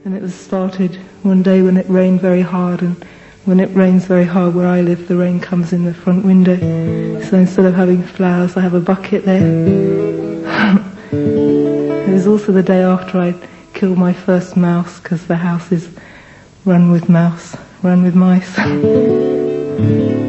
And it was started one day when it rained very hard, and when it rains very hard where I live, the rain comes in the front window. So instead of having flowers, I have a bucket there. It was also the day after I killed my first mouse, because the house is run with mice.